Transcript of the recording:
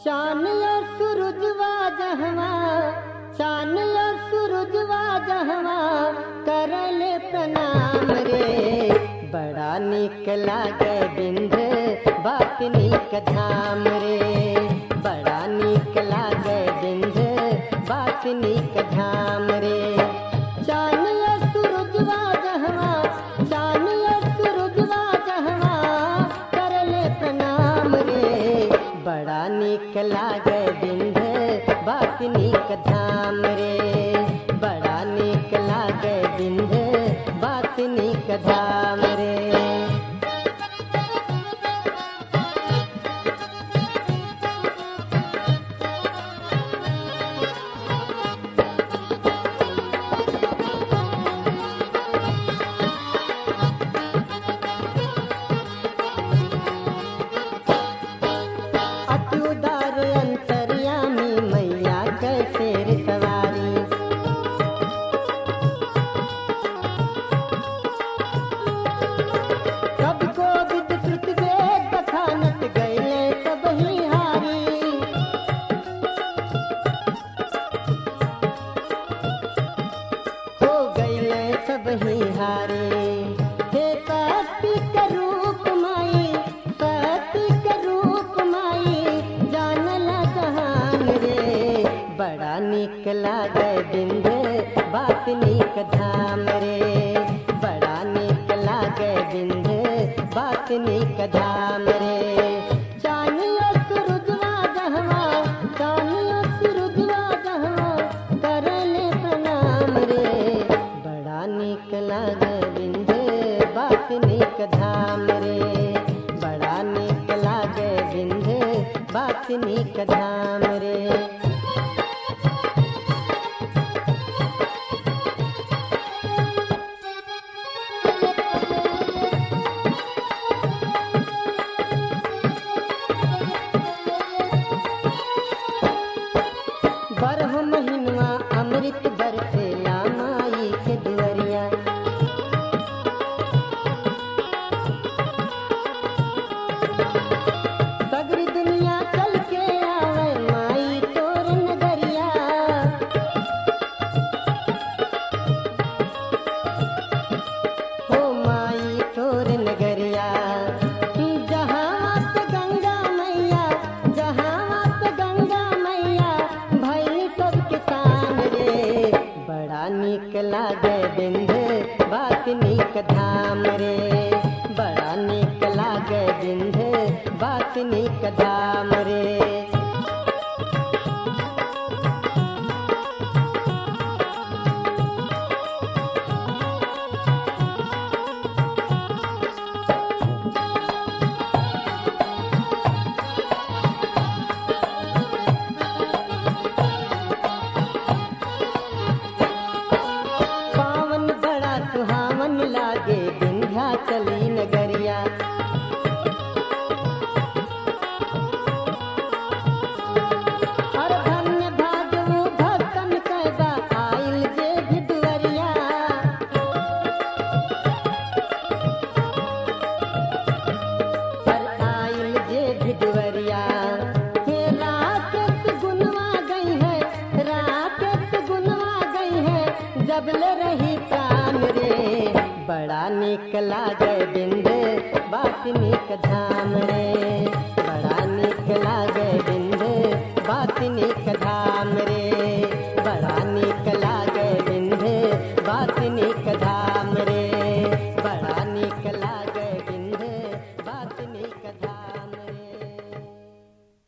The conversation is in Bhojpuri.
चान और सूरजवा जहवा, चान और सूरजवा जहवा करले प्रणाम रे। बड़ा निक लागे बिंध बासनी का धाम रे। बड़ा निक लागे बिंध बासनी का धाम रे। चान और सूरजवा जहवा, चान और सूरजवा जहवा करले प्रणाम रे। बड़ा निक लागे बिंध बासनी का धाम रे। बड़ा निक लागे बिंध बासनी का धाम रे। अति उदार अंतर्यामी मैया कैसे रे सवारी। कब को विद श्रुत वेद बखानत गए सब ही हारी। हो गए सब ही हारे। हे शक्ति के रूप माई, शक्ति के रूप माई जानला जहान रे। बड़ा निक लागे बिंध बासनी का धाम रे। बड़ा निक लागे बिंध बासनी का धाम रे। चानियो सूरजवा जहवा, चानियो सूरजवा जहवा करले प्रणाम रे। बड़ा निक लागे बिंध बासनी का धाम रे। बड़ा निक लागे बिंध बासनी का धाम रे। बरह महीनवा अमृत बरसेला माई के दुअरिया। सगरी दुनिया चल के आवे माई तोर नगरिया। हो माई तोर नगरिया। जहाँ पे गंगा मैया, जहाँ पे गंगा मैया भैली सब किसान रे। बड़ा निक लागे बिंध बासनी का धाम रे। बड़ा निक लागे बिंध बासनी का धाम रे। पावन बड़ा सुहावन लागे विंध्याचली नगरिया। हर धन्य भागवो भक्तन कैदा आइल जे भी दुअरिया। हर आइल जे भी दुअरिया। हे राकेश गुनवा गई है, राकेश गुनवा गई है जबले रही प्राण रे। बड़ा निक लागे बिंध बासनी का धाम रे। बड़ा निक लागे बिंध बासनी